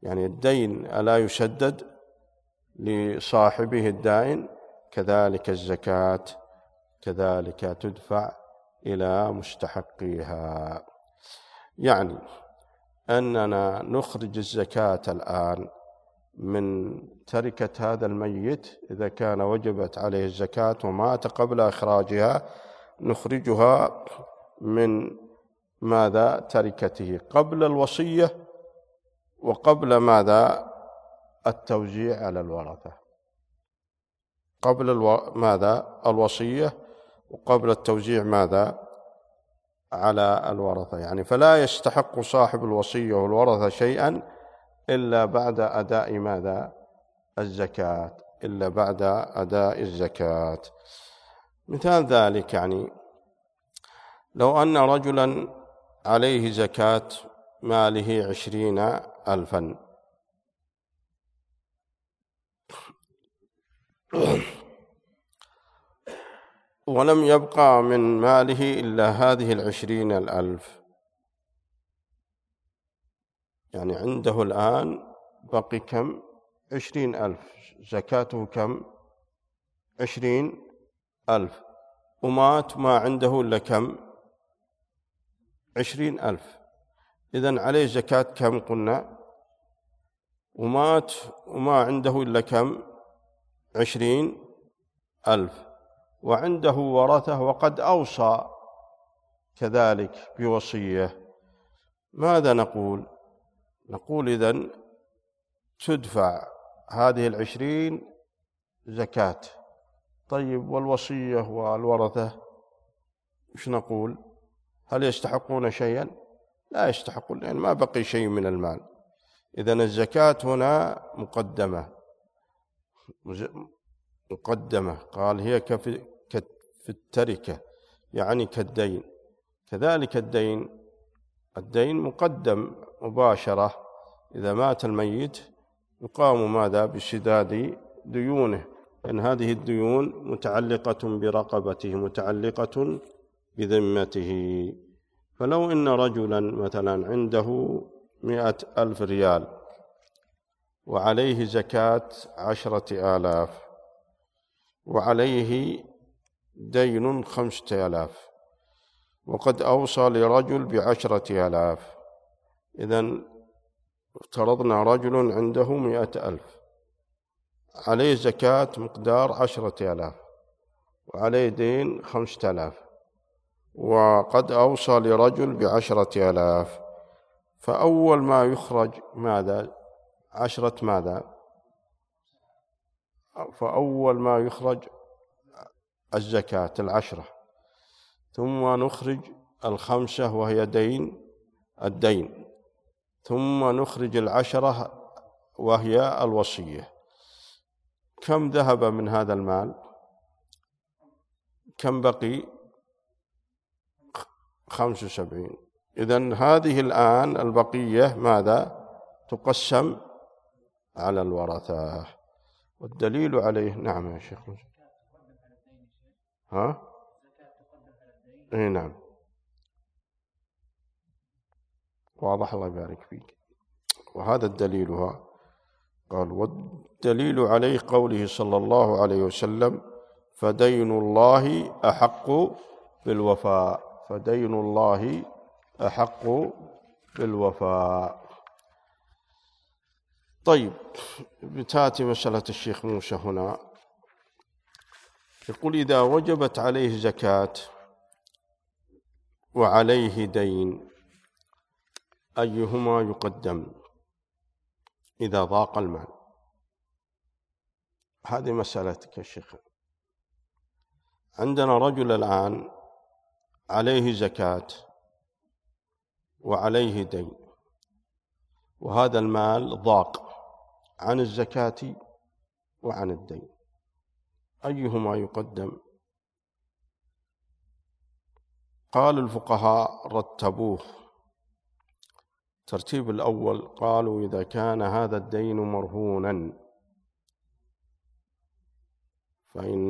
يعني الدين ألا يسدد لصاحبه الدائن، كذلك الزكاة كذلك تدفع إلى مستحقيها. يعني أننا نخرج الزكاة الآن من تركة هذا الميت إذا كان وجبت عليه الزكاة ومات قبل إخراجها، نخرجها من ماذا؟ تركته قبل الوصية وقبل ماذا؟ التوزيع على الورثة، قبل الو... ماذا؟ الوصية وقبل التوزيع ماذا؟ على الورثة. يعني فلا يستحق صاحب الوصية والورثة شيئا إلا بعد أداء ماذا؟ الزكاة، إلا بعد أداء الزكاة. مثال ذلك يعني لو أن رجلا عليه زكاة ماله عشرين ألفا، ولم يبقى من ماله إلا هذه العشرين الألف، يعني عنده الآن بقي كم؟ عشرين ألف، زكاته كم؟ عشرين ألف، ومات ما عنده إلا كم؟ عشرين ألف. إذن عليه زكاة كم قلنا؟ ومات وما عنده إلا كم؟ عشرين ألف، وعنده ورثة وقد أوصى كذلك بوصية. ماذا نقول؟ نقول إذن تدفع هذه العشرين زكاة. طيب والوصية والورثة إيش نقول؟ هل يستحقون شيئا؟ لا يستحقون، لأن ما بقي شيء من المال. إذن الزكاة هنا مقدمة مقدمة قال هي كفي في التركة، يعني كالدين. كذلك الدين الدين مقدم مباشرة، إذا مات الميت يقام ماذا؟ بسداد ديونه، لأن هذه الديون متعلقة برقبته، متعلقة بذمته. فلو إن رجلا مثلا عنده مئة ألف ريال وعليه زكاة عشرة آلاف وعليه دين خمسة آلاف، وقد أوصى لرجل بعشرة آلاف، إذن افترضنا رجل عنده مئة ألف، عليه زكاة مقدار عشرة آلاف وعليه دين خمسة آلاف، وقد أوصى لرجل بعشرة آلاف، فأول ما يخرج ماذا؟ عشرة ماذا؟ فأول ما يخرج الزكاة العشرة، ثم نخرج الخمسة وهي دين الدين، ثم نخرج العشرة وهي الوصية. كم ذهب من هذا المال؟ كم بقي؟ خمس وسبعين. إذن هذه الآن البقية ماذا؟ تقسم على الورثة. والدليل عليه نعم يا شيخ. ها؟ اي نعم، واضح، الله يبارك فيك. وهذا دليلها. قال والدليل عليه قوله صلى الله عليه وسلم فدين الله أحق بالوفاء، فدين الله أحق بالوفاء. طيب، بتاتي مسألة الشيخ موسى هنا، يقول إذا وجبت عليه زكاة وعليه دين أيهما يقدم إذا ضاق المال؟ هذه مسألتك يا شيخ. عندنا رجل الآن عليه زكاة وعليه دين، وهذا المال ضاق عن الزكاة وعن الدين، أيهما يقدم؟ قال الفقهاء رتبوه. ترتيب الأول قالوا إذا كان هذا الدين مرهونا فإن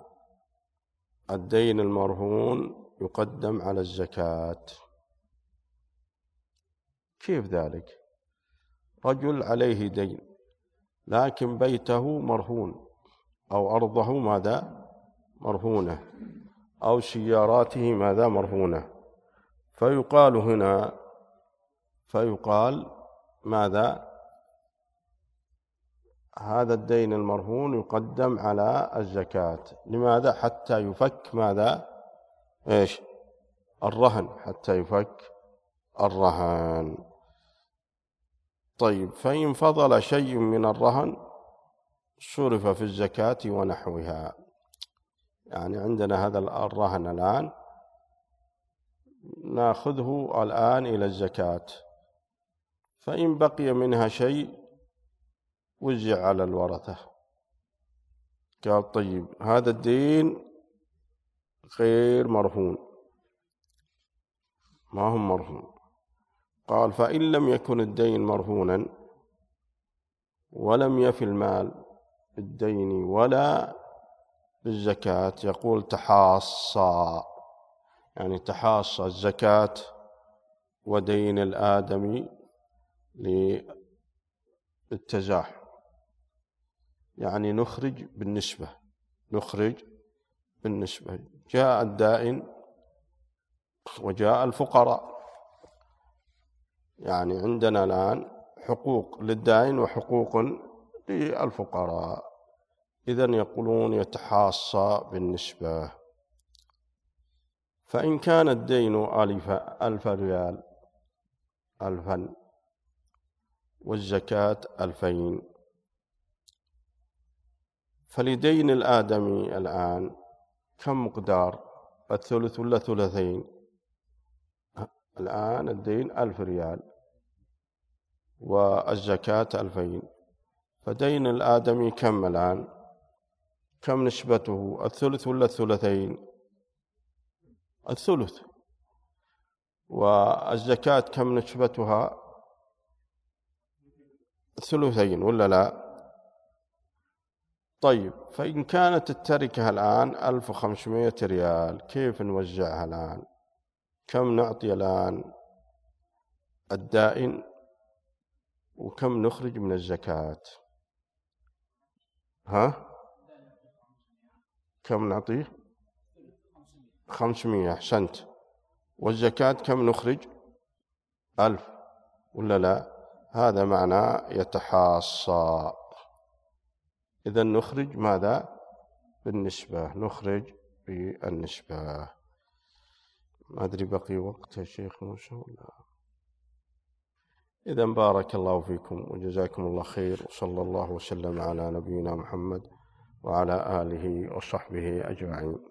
الدين المرهون يقدم على الزكاة. كيف ذلك؟ رجل عليه دين لكن بيته مرهون أو أرضه ماذا مرهونة أو سياراته ماذا مرهونة، فيقال هنا فيقال ماذا هذا الدين المرهون يقدم على الزكاة. لماذا؟ حتى يفك ماذا إيش الرهن، حتى يفك الرهن. طيب، فإن فضل شيء من الرهن صرف في الزكاة ونحوها. يعني عندنا هذا الرهن الآن نأخذه الآن إلى الزكاة، فإن بقي منها شيء وزع على الورثة. قال طيب هذا الدين غير مرهون، ما هم مرهون. قال فإن لم يكن الدين مرهونا ولم يفي المال بالدين ولا بالزكاة، يقول تحاصى، يعني تحاصى الزكاة ودين الآدمي للتزاحم، يعني نخرج بالنسبة نخرج بالنسبة جاء الدائن وجاء الفقراء، يعني عندنا الآن حقوق للدائن وحقوق للفقراء، إذن يقولون يتحاصى بالنسبة. فإن كان الدين ألف, ألف ريال ألفا والزكاة ألفين، فلدين الآدمي الآن كم مقدار؟ الثلث ولا ثلثين؟ الآن الدين ألف ريال والزكاة ألفين، فدين الآدمي كم الآن؟ كم نسبته؟ الثلث ولا الثلثين؟ الثلث. والزكاة كم نسبتها؟ الثلثين ولا لا؟ طيب، فإن كانت التركة الآن ألف وخمسمائة ريال، كيف نوزعها الآن؟ كم نعطي الآن الدائن وكم نخرج من الزكاة؟ ها؟ كم نعطيه؟ خمسمائة. أحسنت. والزكاة كم نخرج؟ ألف ولا لا؟ هذا معنى يتحاصى. إذن نخرج ماذا؟ بالنسبة، نخرج بالنسبة. ما أدري بقي وقت يا شيخ موسى ولا؟ إذن بارك الله فيكم وجزاكم الله خير، وصلى الله وسلم على نبينا محمد وعلى آله وصحبه أجمعين.